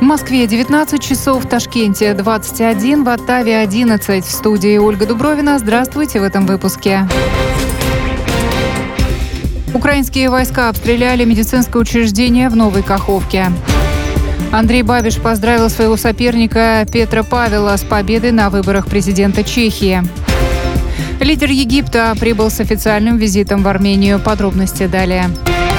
Москве 19 часов, в Ташкенте 21, в Оттаве 11. В студии Ольга Дубровина. Здравствуйте в этом выпуске. Украинские войска обстреляли медицинское учреждение в Новой Каховке. Андрей Бабиш поздравил своего соперника Петра Павела с победой на выборах президента Чехии. Лидер Египта прибыл с официальным визитом в Армению. Подробности далее.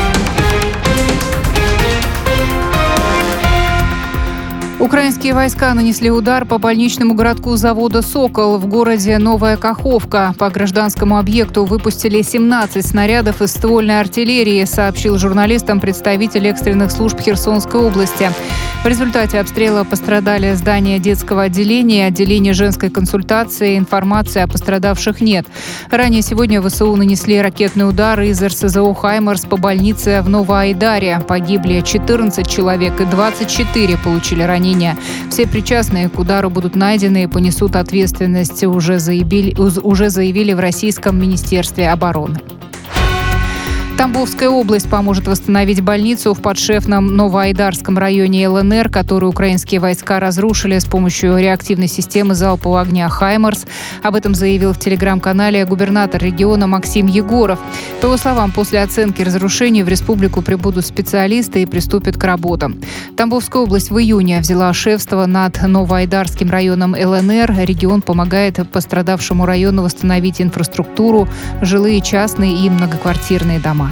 Украинские войска нанесли удар по больничному городку завода «Сокол» в городе Новая Каховка. По гражданскому объекту выпустили 17 снарядов из ствольной артиллерии, сообщил журналистам представитель экстренных служб Херсонской области. В результате обстрела пострадали здания детского отделения, отделение женской консультации. Информации о пострадавших нет. Ранее сегодня ВСУ нанесли ракетный удар из РСЗО «Хаймарс» по больнице в Новоайдаре. Погибли 14 человек и 24 получили ранения. Все причастные к удару будут найдены и понесут ответственность, уже заявили в Российском Министерстве обороны. Тамбовская область поможет восстановить больницу в подшефном Новоайдарском районе ЛНР, которую украинские войска разрушили с помощью реактивной системы залпового огня «Хаймарс». Об этом заявил в телеграм-канале губернатор региона Максим Егоров. По его словам, после оценки разрушений в республику прибудут специалисты и приступят к работам. Тамбовская область в июне взяла шефство над Новоайдарским районом ЛНР. Регион помогает пострадавшему району восстановить инфраструктуру, жилые, частные и многоквартирные дома.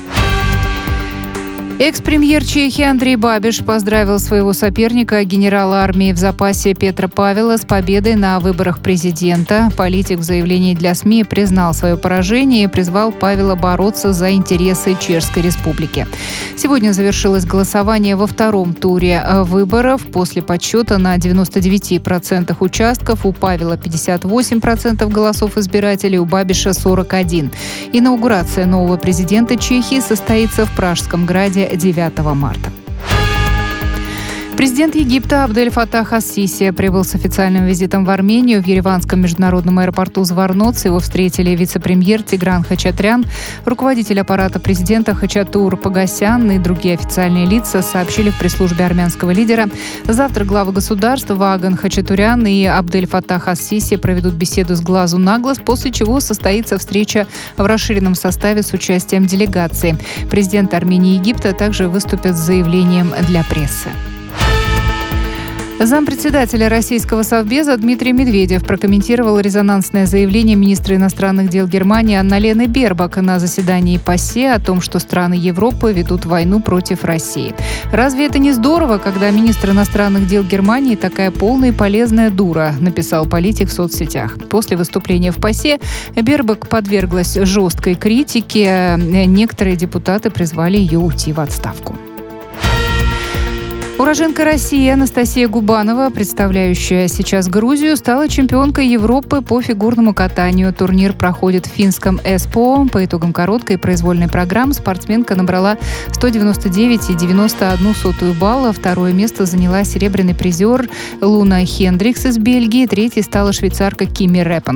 Экс-премьер Чехии Андрей Бабиш поздравил своего соперника, генерала армии в запасе Петра Павела, с победой на выборах президента. Политик в заявлении для СМИ признал свое поражение и призвал Павела бороться за интересы Чешской Республики. Сегодня завершилось голосование во втором туре выборов. После подсчета на 99% участков у Павела 58% голосов избирателей, у Бабиша 41%. Инаугурация нового президента Чехии состоится в Пражском граде 9 марта. Президент Египта Абдель Фаттах ас-Сиси прибыл с официальным визитом в Армению. В Ереванском международном аэропорту Зварноц его встретили вице-премьер Тигран Хачатрян, руководитель аппарата президента Хачатур Пагасян и другие официальные лица, сообщили в пресс-службе армянского лидера. Завтра главы государств Ваган Хачатурян и Абдель Фаттах ас-Сиси проведут беседу с глазу на глаз, после чего состоится встреча в расширенном составе с участием делегации. Президент Армении и Египта также выступят с заявлением для прессы. Зампредседателя Российского Совбеза Дмитрий Медведев прокомментировал резонансное заявление министра иностранных дел Германии Анна-Лены Бербок на заседании ПАСЕ о том, что страны Европы ведут войну против России. «Разве это не здорово, когда министр иностранных дел Германии такая полная и полезная дура», написал политик в соцсетях. После выступления в ПАСЕ Бербок подверглась жесткой критике. Некоторые депутаты призвали ее уйти в отставку. Уроженка России Анастасия Губанова, представляющая сейчас Грузию, стала чемпионкой Европы по фигурному катанию. Турнир проходит в финском Эспоо. По итогам короткой произвольной программы спортсменка набрала 199,91 балла. Второе место заняла серебряный призер Луна Хендрикс из Бельгии. Третьей стала швейцарка Кими Рэппен.